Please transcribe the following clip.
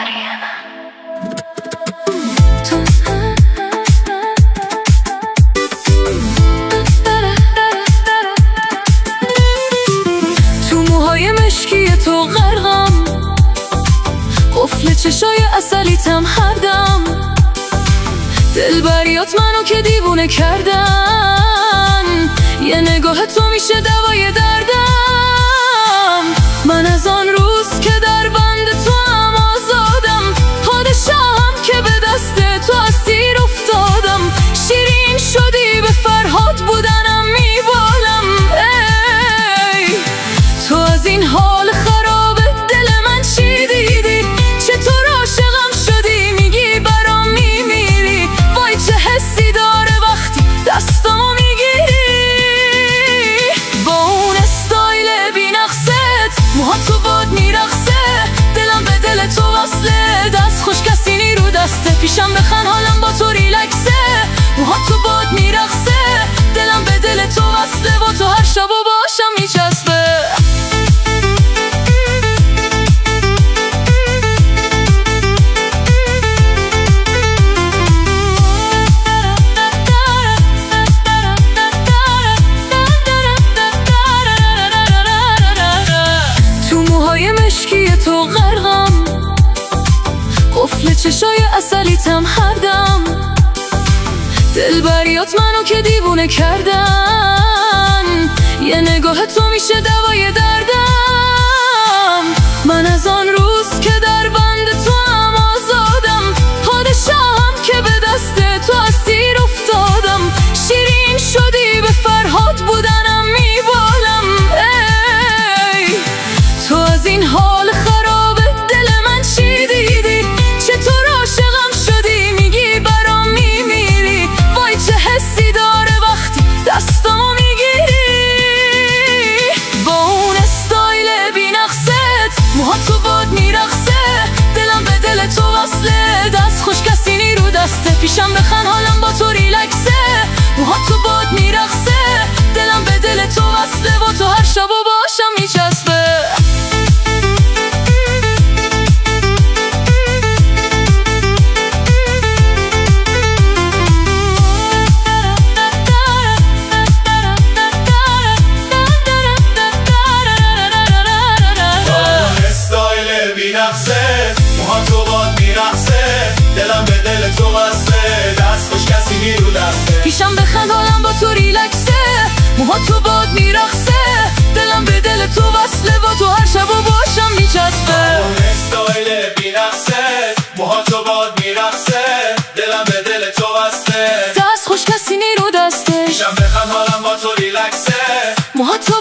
تو موهای مشکی تو غرقم، قفل چشای عسلیتم هر دم. دلبریات منو که دیوونه کردن، یه نگاه تو میشه دوای دردم. من از آن روز که در بند تو هم آزادم، پادشاهم که به دست تو اسیر افتادم. شیرین شدی به فرهاد بودنم میبالم. ای تو از این حال خراب دل من چی دیدی؟ چطور عاشقم شدی میگی برام میمیری؟ وای چه حسی داره وقتی دستامو میگیری. با اون استایل بی‌نقصت، موها تو باد میرقصه، دلم به دل تو وصله. دست خوش کسی نی رو دسته، پیشم بخن حالم با تو ریلکسه. موها تو باد میرقصه، دلم به دل تو وصله. با تو هر شب و باشم میچسبه. مشکی تو غرقم، قفل چشای عسلیتم هر دم. دلبریات منو که دیوونه کردن، یه نگاه تو میشه دوای دردم. من از آن روز که در بند تو هم آزادم، پادشاهم که به دست تو اسیر افتادم. شیرین شدی به فرهاد بودنم میبالم. ای تو از این حال خراب دل من چی دیدی؟ چطور عاشقم شدی میگی برام میمیری؟ وای چه حسی داره وقتی دستامو میگیری. با اون استایل بی‌نقصت، موها تو باد میرقصه، دلم به دل تو وصله. دست خوش کسی نی رو دسته، پیشم بخن حالم با تو ریلکسه. موها تو باد میرقصه، دلم به دل تو وصله. با تو هر شب و باشم میچسبه. موها تو باد میرقصه، دلم به دل تو وصله. دست خوش کسی نی رو دسته، پیشم بخند حالم با تو ریلکسه. موها تو باد میرقصه، دلم به دل تو وصله. با تو هر شب و باشم میچسبه. اون استایل بی‌نقصه، موها تو باد میرقصه، دلم به دل تو وصله. دست خوش کسی نی رو دسته، پیشم بخند حالم با تو ریلکسه. موها تو